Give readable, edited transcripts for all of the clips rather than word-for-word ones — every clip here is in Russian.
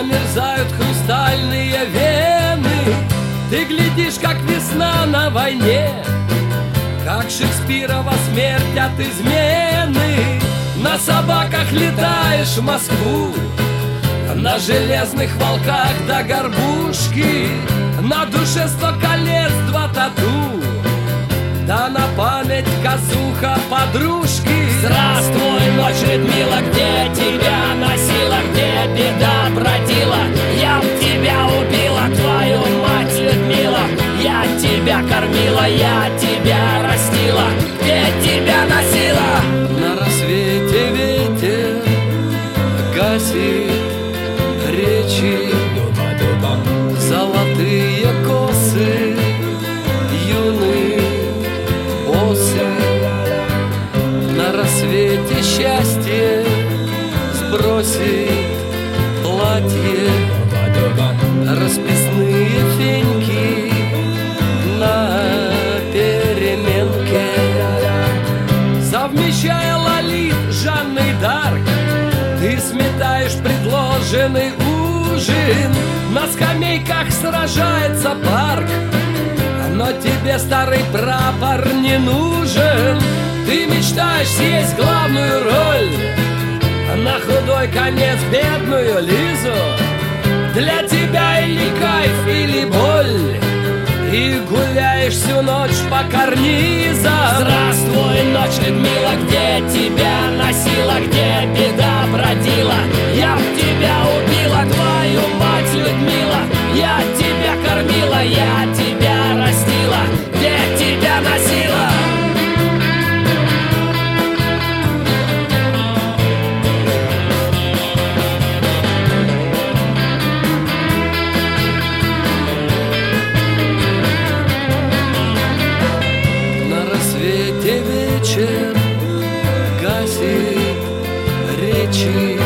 замерзают хрустальные вены. Ты глядишь, как весна на войне, как Шекспирова смерть от измены. На собаках летаешь в Москву, на железных волках до горбушки, на душе 100 колец, 2 тату, да на память казуха подружки. Здравствуй, ночь, Людмила, где тебя носила, где беда бродила? Я б тебя убила, твою мать, Людмила. Я тебя кормила, я тебя растила, где тебя носила? На рассвете ветер гасит речи, золотые косы юные осы. На рассвете счастье сбросит платье, расписные феньки на переменке. Совмещая Лолит с Жанной Дарк, ты сметаешь предложенный ужин. На скамейках сражается парк, но тебе старый прапор не нужен. Ты мечтаешь съесть главную роль, на худой конец бедную Лизу. Для тебя или кайф, или боль, и гуляешь всю ночь по карнизам. Здравствуй, ночь, Людмила, где тебя носила, где беда бродила? Я б тебя убила, твою мать, Людмила. Я тебя кормила, я тебя растила, где тебя носила? Вечер гасит речи,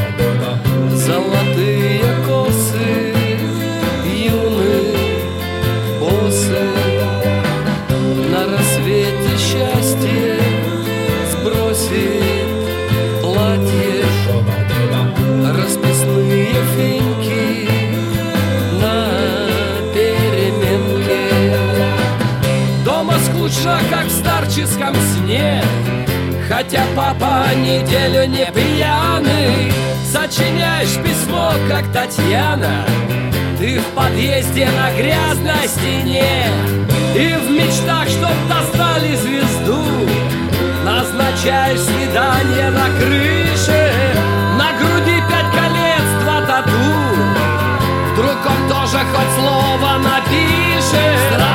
золотые косы юных осы. На рассвете счастье сбросит платье, расписные феньки на переменке. Дома скучно, как в старческом сне, хотя папа неделю не пьяный. Сочиняешь письмо, как Татьяна, ты в подъезде на грязной стене. И в мечтах, чтоб достали звезду, назначаешь свидание на крыше. На груди 5 колец, 2 тату, вдруг он тоже хоть слово напишет.